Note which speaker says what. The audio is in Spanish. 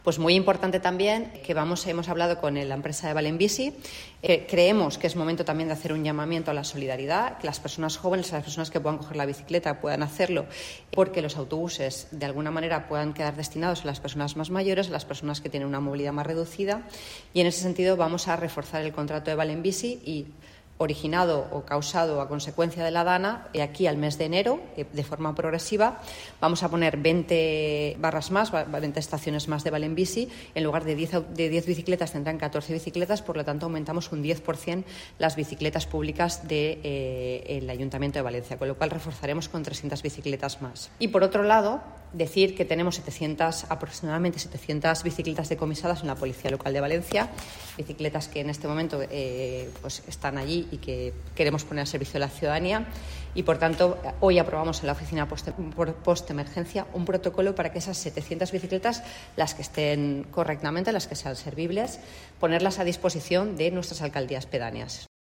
Speaker 1: Pues muy importante también que hemos hablado con la empresa de Valenbici. Creemos que es momento también de hacer un llamamiento a la solidaridad, que las personas jóvenes, las personas que puedan coger la bicicleta puedan hacerlo, porque los autobuses de alguna manera puedan quedar destinados a las personas más mayores, a las personas que tienen una movilidad más reducida, y en ese sentido vamos a reforzar el contrato de Valenbici y originado o causado a consecuencia de la DANA, y aquí al mes de enero, de forma progresiva, vamos a poner 20 barras más, 20 estaciones más de Valenbici. En lugar de 10 bicicletas tendrán 14 bicicletas, por lo tanto aumentamos un 10% las bicicletas públicas del Ayuntamiento de Valencia, con lo cual reforzaremos con 300 bicicletas más. Y por otro lado, decir que tenemos aproximadamente 700 bicicletas decomisadas en la Policía Local de Valencia, bicicletas que en este momento pues están allí y que queremos poner al servicio de la ciudadanía, y por tanto hoy aprobamos en la oficina post-emergencia un protocolo para que esas 700 bicicletas, las que estén correctamente, las que sean servibles, ponerlas a disposición de nuestras alcaldías pedáneas.